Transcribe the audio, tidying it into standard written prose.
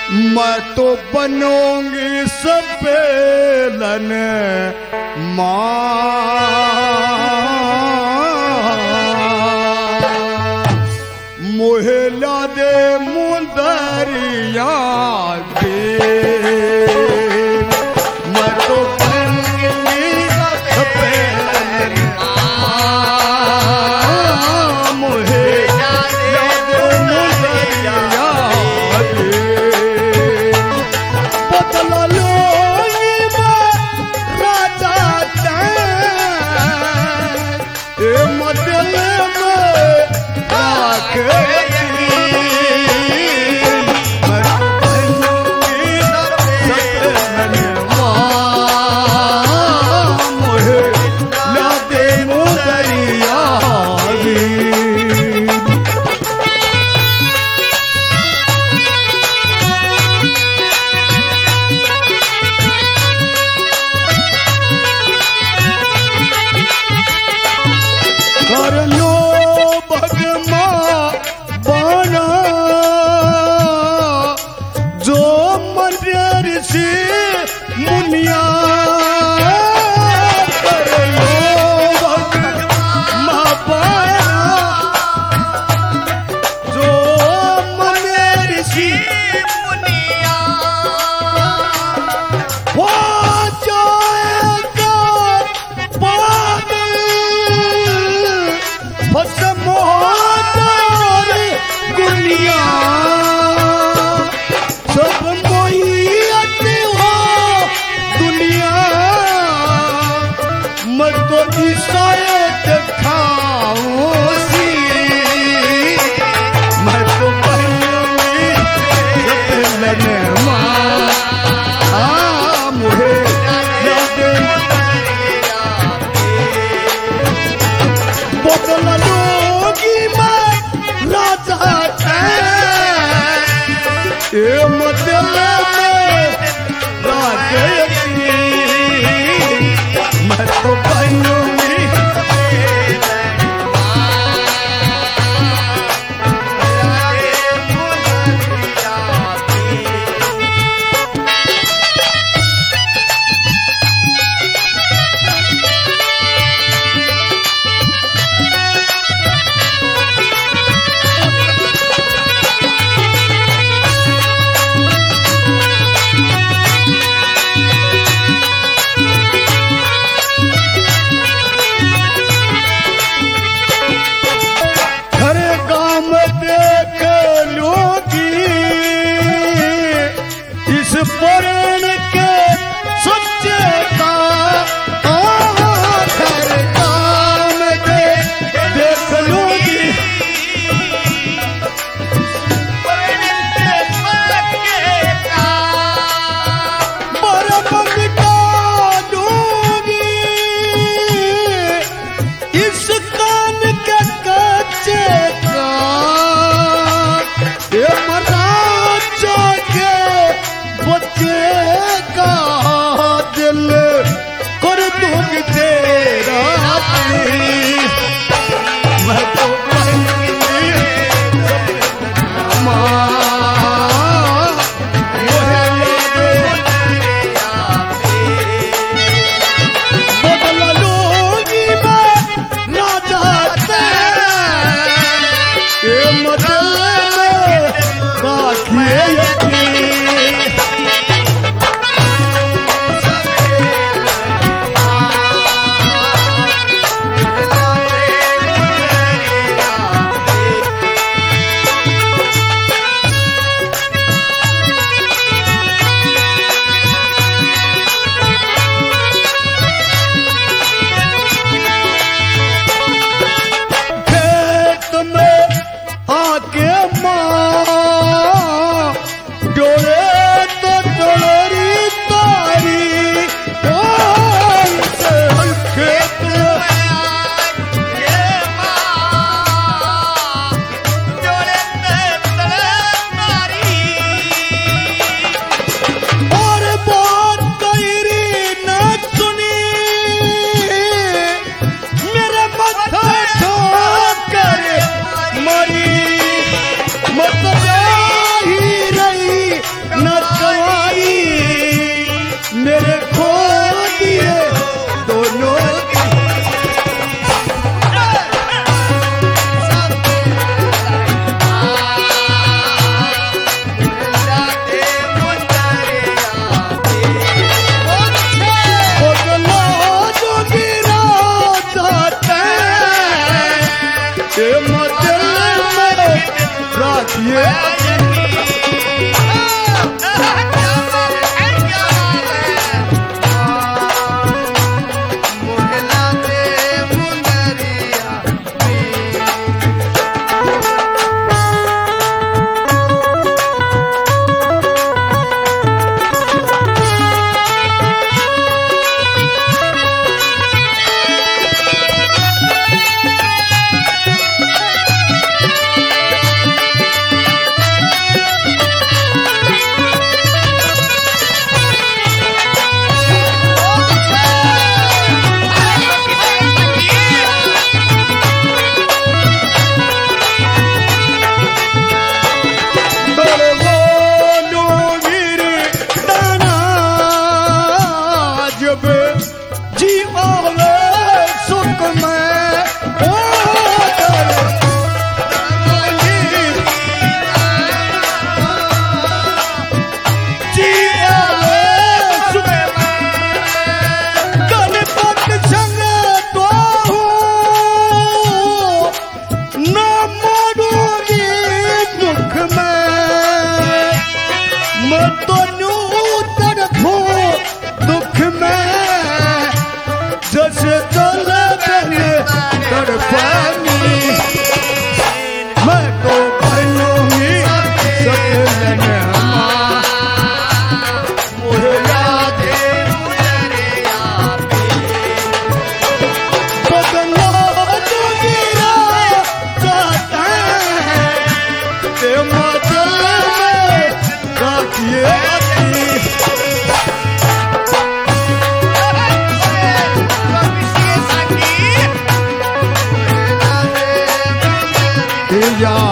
मैं तो बनूंगी सपेलन मोहला दे मुंदरिया दे मैं तो बनूंगी सपेलन मोहला दे मुंदरिया दे बदला लो राजा मदल मुनिया जो मने ऋषि मुनिया हो जाएगा पागल भस्म हो जाए दुनिया सब मैं तो ईसाइत खाऊंगी मैं तो बनूंगी सपेलन मुझे बदल लूंगी मैं राजा मदल में राजे मैं तो बनूंगी तो नूतन खो दुख में जैसे चले बने तड़पानी मैं तो बनूंगी सपने मुझे याद बदला जो गिरा जाता है ते मतलब में रखिए या